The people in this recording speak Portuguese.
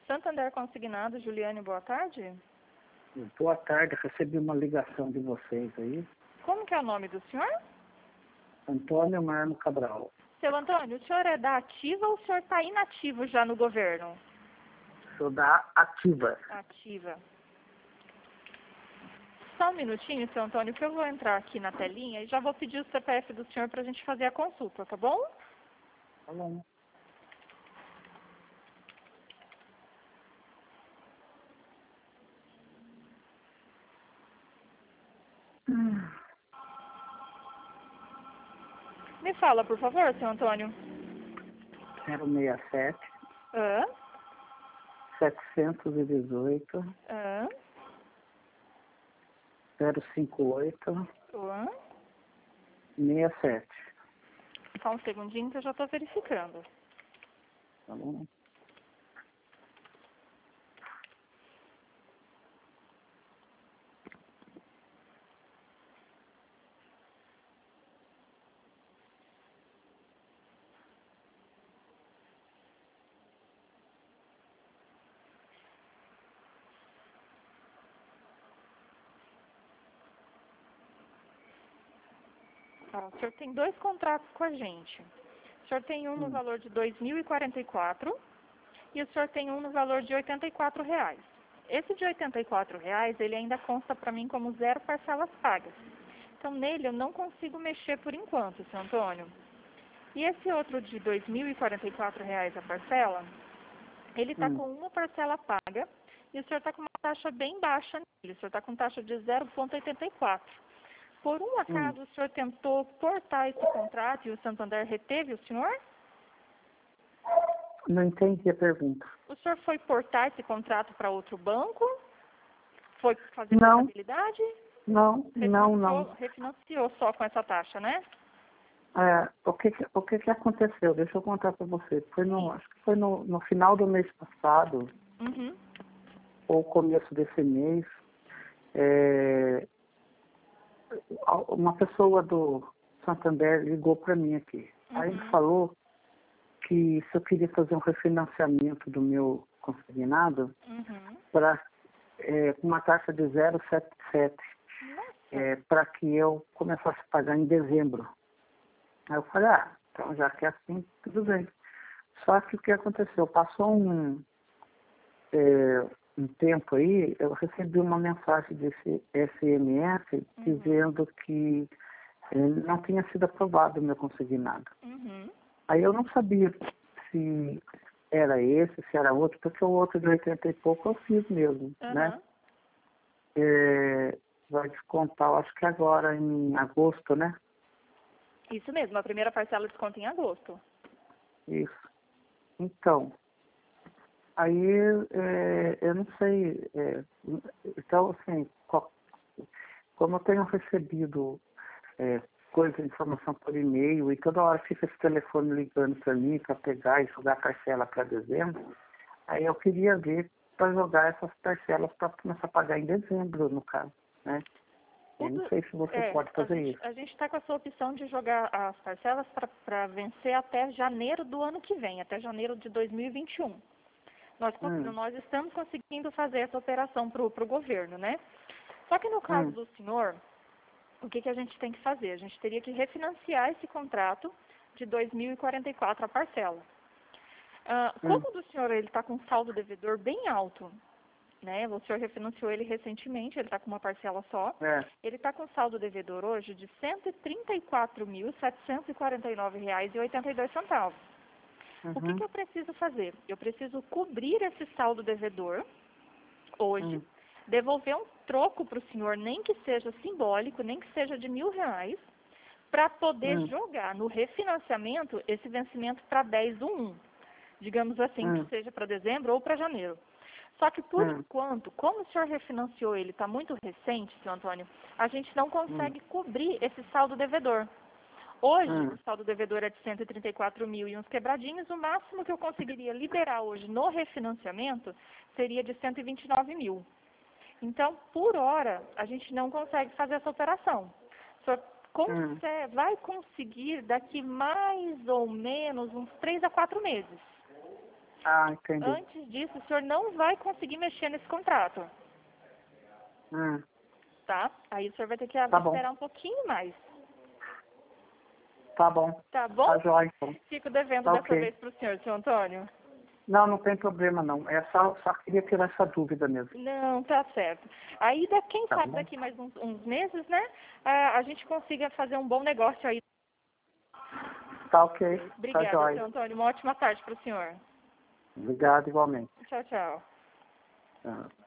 Santander Consignado, Juliane, boa tarde. Boa tarde, recebi uma ligação de vocês aí. Como que é o nome do senhor? Antônio Marmo Cabral. Seu Antônio, o senhor é da Ativa ou o senhor está inativo já no governo? Sou da Ativa. Ativa. Só um minutinho, seu Antônio, que eu vou entrar aqui na telinha e já vou pedir o CPF do senhor para a gente fazer a consulta, tá bom? Tá bom. Me fala, por favor, seu Antônio. 067 Hã? 718 Hã? 058 Hã? 67. Só um segundinho que eu já estou verificando. Tá bom? Tá, o senhor tem 2 contratos com a gente. O senhor tem um no valor de R$ 2.044 e o senhor tem um no valor de R$ 84. Esse de R$ 84, ele ainda consta para mim como 0 parcelas pagas. Então, nele eu não consigo mexer por enquanto, seu Antônio. E esse outro de R$ 2.044 a parcela, ele está com uma parcela paga e o senhor está com uma taxa bem baixa nele. O senhor está com taxa de 0,84. Por um acaso, o senhor tentou portar esse contrato e o Santander reteve o senhor? Não entendi a pergunta. O senhor foi portar esse contrato para outro banco? Foi fazer Não. portabilidade? Não. Refinanciou só com essa taxa, né? O que aconteceu? Deixa eu contar para você. Acho que foi no final do mês passado, Uhum. ou começo desse mês, uma pessoa do Santander ligou para mim aqui. Aí ele falou que se eu queria fazer um refinanciamento do meu consignado para uma taxa de 0,77 para que eu começasse a pagar em dezembro. Aí eu falei, então já que é assim, tudo bem. Só que o que aconteceu? Passou um tempo aí, eu recebi uma mensagem desse SMS dizendo que não tinha sido aprovado o meu consignado. Aí eu não sabia se era esse, se era outro, porque o outro de 80 e pouco eu fiz mesmo, né? Vai descontar, eu acho que agora em agosto, né? Isso mesmo, a primeira parcela desconta em agosto. Isso. Então, aí eu não sei. Então, assim, como eu tenho recebido informação por e-mail, e toda hora fica esse telefone ligando para mim para pegar e jogar parcela para dezembro, aí eu queria ver para jogar essas parcelas para começar a pagar em dezembro, no caso, né? Eu não sei se você pode fazer isso. A gente está com essa opção de jogar as parcelas para vencer até janeiro do ano que vem, até janeiro de 2021. Nós estamos conseguindo fazer essa operação para o governo, né? Só que no caso do senhor, o que a gente tem que fazer? A gente teria que refinanciar esse contrato de R$ 2.044 a parcela. Como o do senhor está com saldo devedor bem alto, né? O senhor refinanciou ele recentemente, ele está com uma parcela só. Ele está com saldo devedor hoje de R$ 134.749,82. O que eu preciso fazer? Eu preciso cobrir esse saldo devedor hoje, devolver um troco para o senhor, nem que seja simbólico, nem que seja de R$ 1.000, para poder jogar no refinanciamento esse vencimento para 10/1. Digamos assim, que seja para dezembro ou para janeiro. Só que, por enquanto, como o senhor refinanciou ele está muito recente, senhor Antônio, a gente não consegue cobrir esse saldo devedor. Hoje, o saldo devedor é de 134 mil e uns quebradinhos. O máximo que eu conseguiria liberar hoje no refinanciamento seria de 129 mil. Então, por hora, a gente não consegue fazer essa operação. O senhor vai conseguir daqui mais ou menos uns 3 a 4 meses. Ah, entendi. Antes disso, o senhor não vai conseguir mexer nesse contrato, tá? Aí o senhor vai ter que Tá bom. esperar um pouquinho mais. Tá bom. Tá bom? Tá jóia, então. Fico devendo Tá dessa ok. vez pro senhor, seu Antônio. Não, não tem problema não. É só queria tirar essa dúvida mesmo. Não, tá certo. Aí, quem Tá sabe bom? daqui mais uns meses, né? A gente consiga fazer um bom negócio aí. Tá ok. Tá Obrigada, jóia. seu Antônio. Uma ótima tarde pro senhor. Obrigado igualmente. Tchau, tchau. Tá.